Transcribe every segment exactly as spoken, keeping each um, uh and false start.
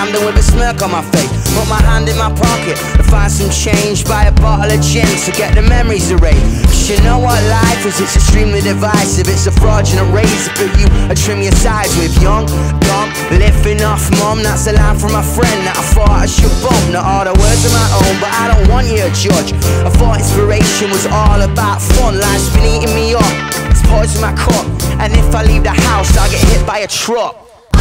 Camden with a smirk on my face. Put my hand in my pocket to find some change, buy a bottle of gin to get the memories erased. Cause you know what life is, it's extremely divisive. It's a fraudulent race for you to trim your sides with. Young, dumb, living off mum. That's a line from my friend that I thought I should bump. Not all the words of my own, but I don't want you to judge. I thought inspiration was all about fun. Life's been eating me up, it's poison my cup. And if I leave the house, I'll get hit by a truck.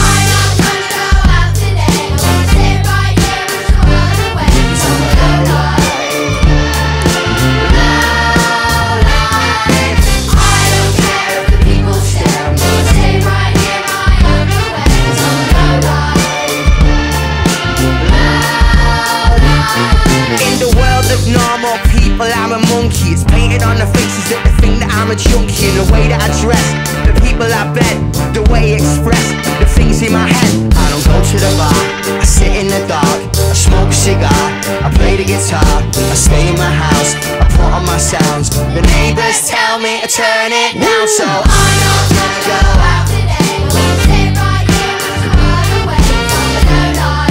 Normal people, I'm a monkey. It's painted on the faces that they think that I'm a junkie. And the way that I dress, the people I bet, the way I express the things in my head. I don't go to the bar, I sit in the dark, I smoke a cigar, I play the guitar, I stay in my house, I put on my sounds. The neighbors tell me to turn it down, so I'm not gonna go out today. We'll sit right here and run away from the low life.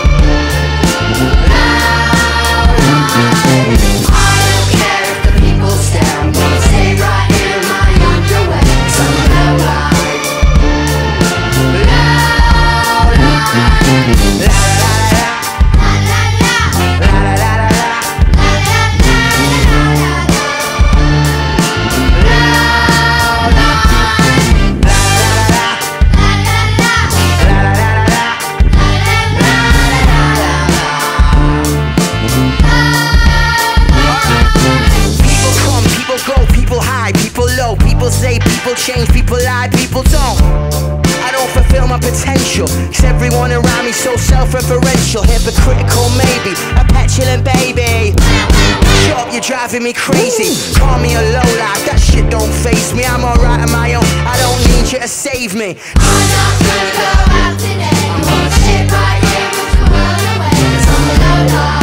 Change, people lie, people don't. I don't fulfill my potential, cause everyone around me so self-referential. Hypocritical maybe, a petulant baby. Shut up, you're driving me crazy. Call me a lowlife, that shit don't faze me. I'm alright on my own, I don't need you to save me. I'm not gonna go out today. I'm gonna sit right here, watch the world away, cause I'm a lowlife.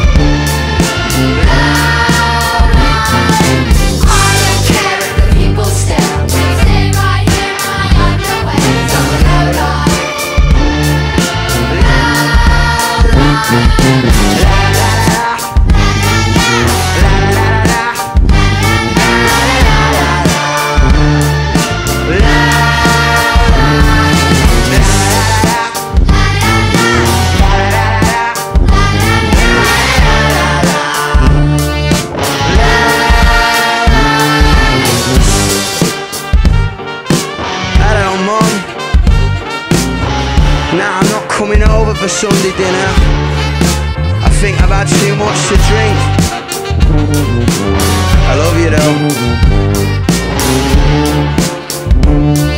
Nah, I'm not coming over for Sunday dinner. I think I've had too much to drink. I love you though.